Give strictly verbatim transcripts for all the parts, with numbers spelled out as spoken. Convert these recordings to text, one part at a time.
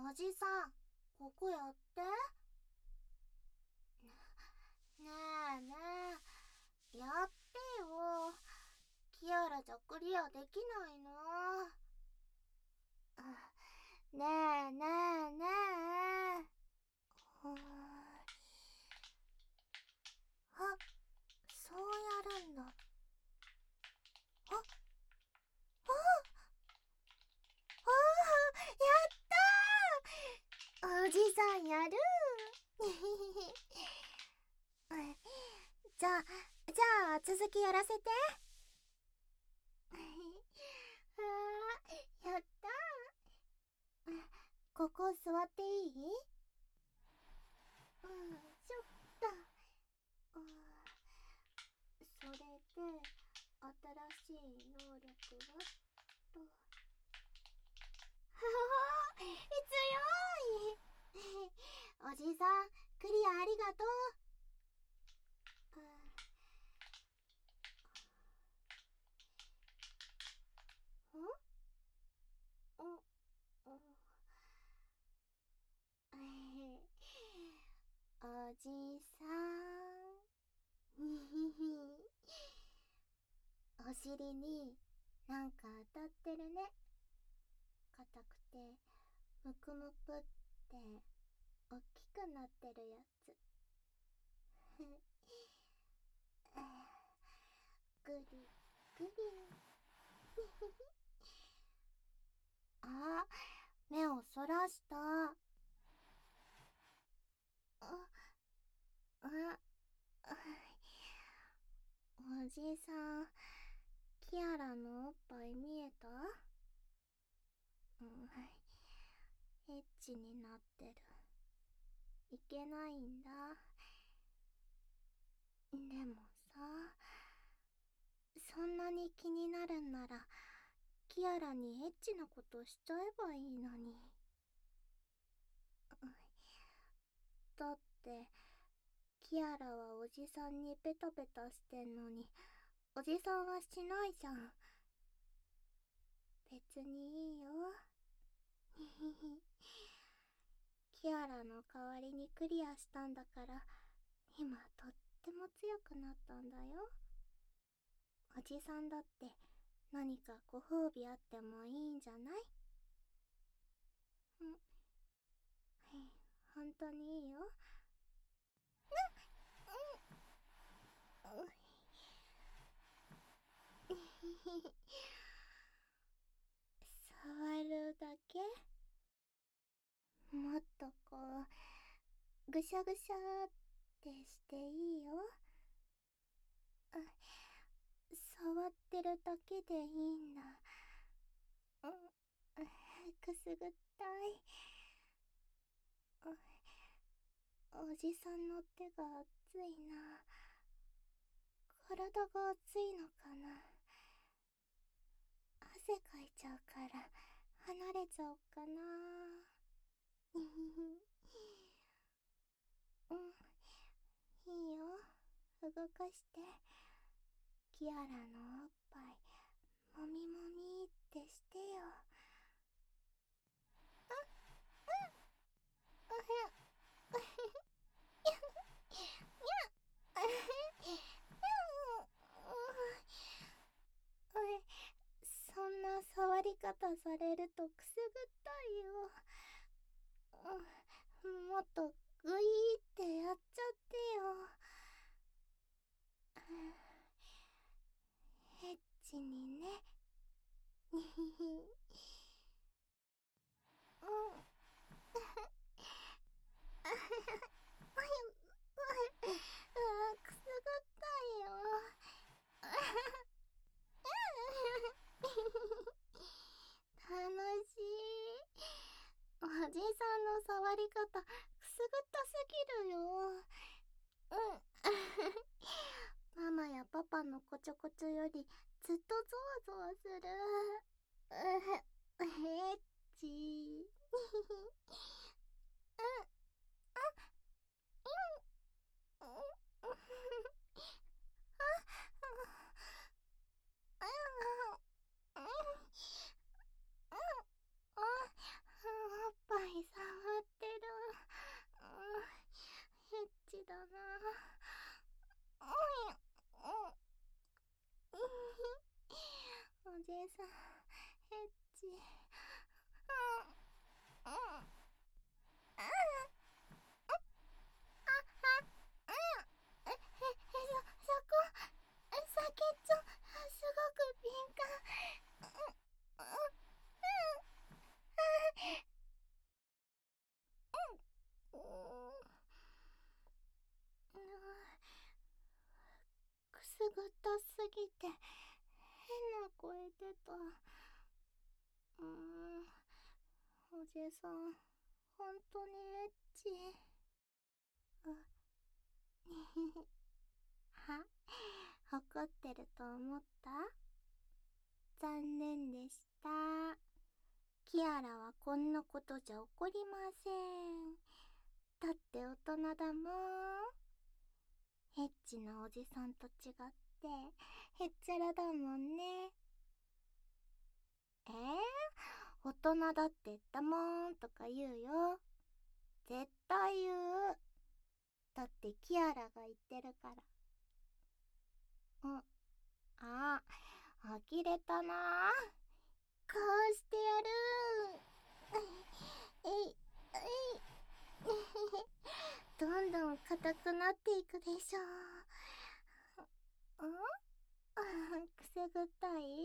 おじさん、ここやって。ねえねえ、やってよ。キアラじゃクリアできないの。ねえねえねえ。うーん。あ、そうやるんだ。あ、あ、ああ、やったー。おじさんやるじゃあ、じゃあ続きやらせて。あー、やったー。ここ座っていい？うん、ちょっと。うん、それで、新しい能力はと。はは強いおじさん、クリアありがとう。うん、んお、お、おじさん。にひひ。お尻になんか当たってるね。硬くてむくむくっておっきくなってるやつ。ぐりぐりあ、目をそらした。ああ、おじさん、キアラのおっぱい見えた？うん、エッチになってる。いけないんだ。でもさ、そんなに気になるんならキアラにエッチなことしちゃえばいいのに。だってキアラはおじさんにペタペタしてんのにおじさんはしないじゃん。別にいいよ。キアラの代わりにクリアしたんだから今とっても強くなったんだよ。おじさんだって何かご褒美あってもいいんじゃない？うん、本当にいいよ。触るだけ？もっとこうぐしゃぐしゃってしていいよ。あ、触ってるだけでいいんだ。うん、くすぐったい。おじさんの手が熱いな。体が熱いのかな。汗かいちゃうから離れちゃおうかな。うん、いいよ。動かして。キアラのおっぱいもみもみってしてよ。そんな触り方されるとくすぐったいよ。もっとグイーってやっちゃってよ。エッチにね。にひひ。うん。くすぐったいよ。楽しい。おじさんの触り方くすぐったすぎるよ。うん。ママやパパのこちょこちょよりずっとゾワゾワする。エッチ。おっぱいさすぐったすぎて変な声出た。うーん、おじさんほんとにエッチ。うは怒ってると思った？残念でした。キアラはこんなことじゃ怒りません。だって大人だもん。エッチなおじさんと違ってへっちゃらだもんね。えー、大人だって言ったもんとか言うよ。絶対言う。だってキアラが言ってるから。うん、あ、呆れたな。こうしてやる。えいえいどんどん硬くなっていくでしょ。んくすぐったい？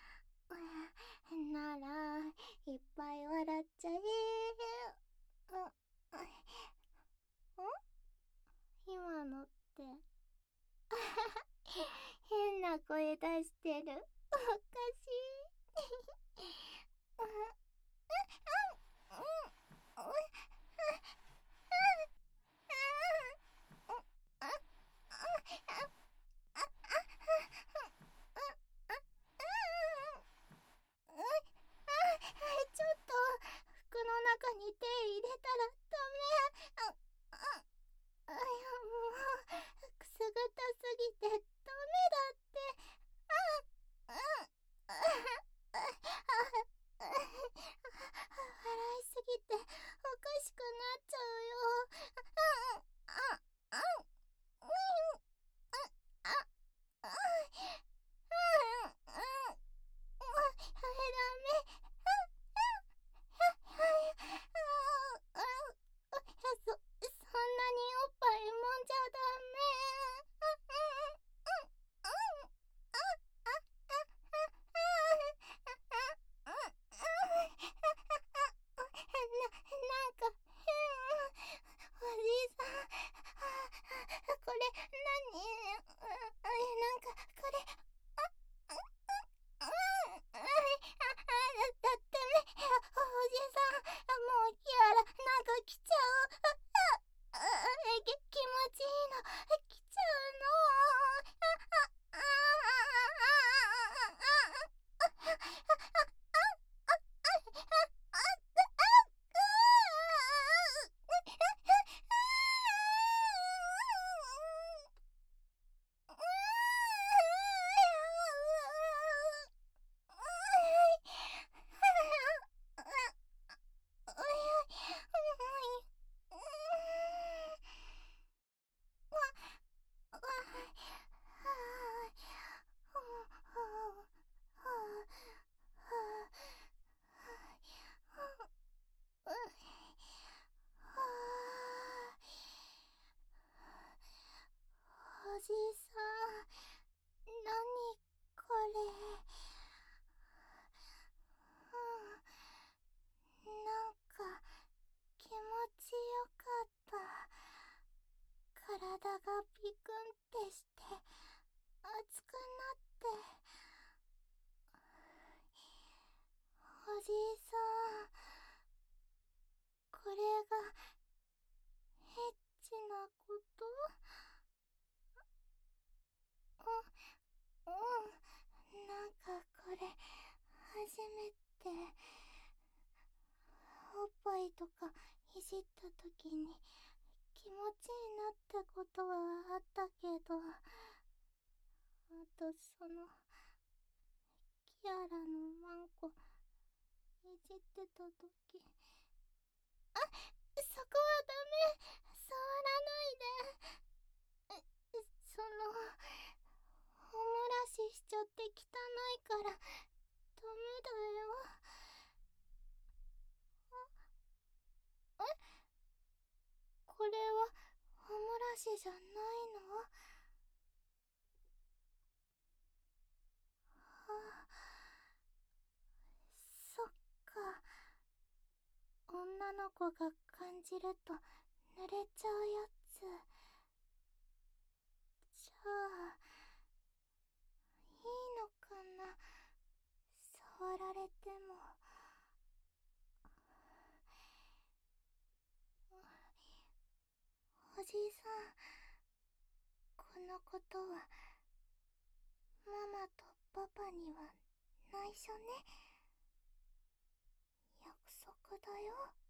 ならいっぱい笑っちゃえ。ん今のって変な声出してる。おかしい。ちょっと服の中に手入れたらダメ。あ、あ、いやもうくすぐったすぎてダメだって。あ、あ、あ、あ、笑いすぎておかしくなっちゃうよ。あ、あ、うん、あ、あ、そ、そんなにおっぱいもんじゃダメ。な、なんか変。おじさん、これ何？なんかこれ、あ、あ、あ、あ、あ、だってね、おじさん、もうキアラ、なんか来ちゃう。あ、あ、き、気持ちいいの、来ちゃうの。あ、あ、あ、あ、あ、あ、あ、あ、あ、あ、あ、あ、あ、おじさん、なにこれ。うん、なんか気持ちよかった。体がビクンってして熱くなって。おじさん、これがエッチなこと？うん、うん、なんかこれ初めて。おっぱいとかいじった時に気持ちになったことはあったけど、あとそのキアラのワンコいじってた時、あ、そこはダメ。触らないで。え、そのおもらししちゃって汚いからダメだよ。え、これはおもらしじゃないの？あ、そっか。女の子が感じると濡れちゃうやつ。じゃあのかな、触られても。おじいさん、このことはママとパパには内緒ね。約束だよ。